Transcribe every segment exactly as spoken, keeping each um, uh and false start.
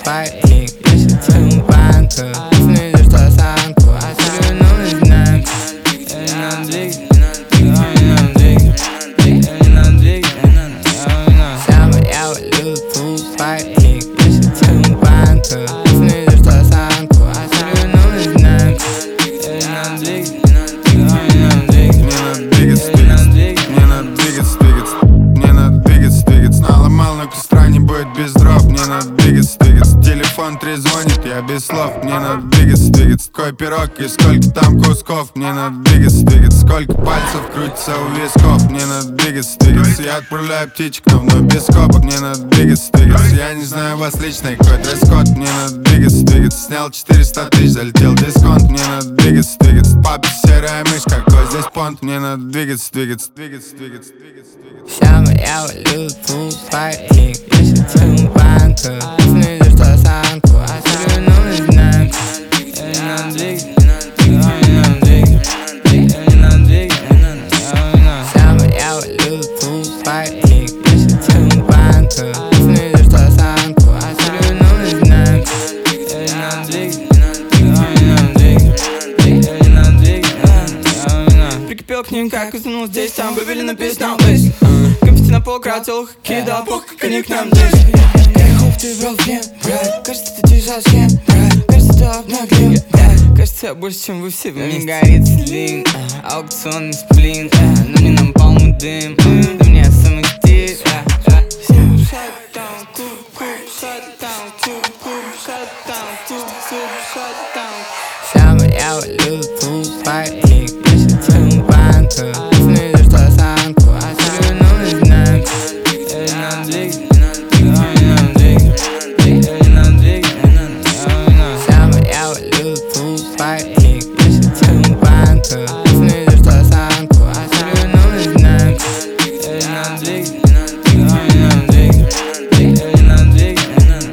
парень, если тему банка. Пацаны, за что осанку, а себе ну не знаю. Я не надо двигать, я не надо двигать, я не надо двигать. Самый я валю тут парень, если тему банка. Пацаны, за что осанку, а себе ну не знаю. Я не надо двигать, я не надо двигать. Мне надо двигаться, двигаться, мне надо двигаться, двигаться. Мне надо двигаться, двигаться. Наломал на костра, не будет без дров. Мне надо двигаться, двигаться. Телефон трезвонит, я без слов. Мне надо двигаться, двигаться. Какой пирог и сколько там кусков. Мне надо двигаться, двигаться. Сколько пальцев крутится у висков. Мне надо двигаться, двигаться. Я отправляю птичек, но вновь без скобок. Мне надо двигаться, двигаться. Я не знаю вас лично, какой дресс-код. Мне надо двигаться, двигаться. Снял четыреста тысяч, залетел дисконт. Мне надо двигаться, двигаться. Папа серая мышь, какой здесь понт. Мне надо двигаться, двигаться, двигаться, двигаться, двигаться, двигаться. Самый я валю тут парень, если тему банка. Пацаны, за что осанку, а себе ну не знаю. Я не надо двигать, я не надо двигать, я не надо двигать. Самый я валю тут парень, если тему банка. Пацаны, за что осанку, а себе ну не знаю. Я не надо двигать, я не надо двигать, я не надо двигать. Прикипел к ним, как уснул здесь, там вывели на песню. Конфетти на пол, кратил, кидал пух, как они к нам здесь. Кайфов ты брал в плен, брат. Кажется, ты держал схем, брат. Кажется, ты обнаглел, брат. Кажется, я больше, чем вы все вместе. Не горит слин, аукционный сплин. Но не нам полный дым, да мне самый стиль. Всем шатдаун, клуб, клуб, шатдаун, клуб, клуб, шатдаун, клуб, клуб, шатдаун. Самый я валю тут парень, если тему банка. Пацаны, за что осанку, а себе ну не знаю. Я не надо двигать, я не надо двигать, я не надо двигать. Самый я валю тут парень, если тему банка. Пацаны, за что осанку, а себе ну не знаю. Я не надо двигать, я не надо двигать, я не надо двигать.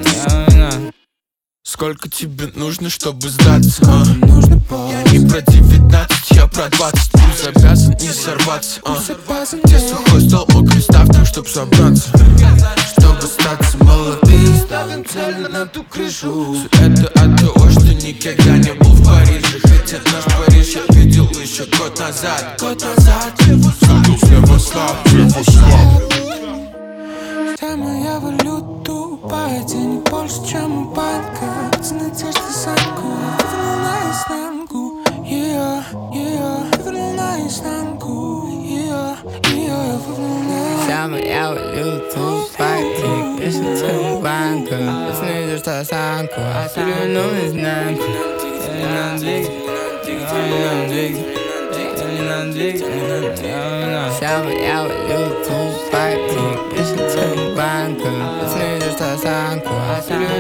Сколько тебе нужно, чтобы сдаться? А? Я не про девятнадцать, я про двадцать. Пульс обязан не сорваться, а? Где сухой стол, мокрый став там, чтоб собраться. Чтобы остаться молодым, ставим цели на ту крышу. Все это от того, что никогда не был в Париже. Хотя наш Париж я видел еще год назад. Год назад слева слаб, слева слаб. Самая я валюту по денег больше, чем у банка. Пацаны, держите самку, вывернул на изнанку. Yeah, yeah, вывернул на изнанку. Yeah, yeah, я вывернул на. Самый я валю тут парень, если тему банка. Пацаны, за что осанку, а себе ну не знаю. Я не надо двигать, я не надо двигать, я не надо двигать. Самый я валю тут парень, если тему банка. Пацаны, за что осанку, а себе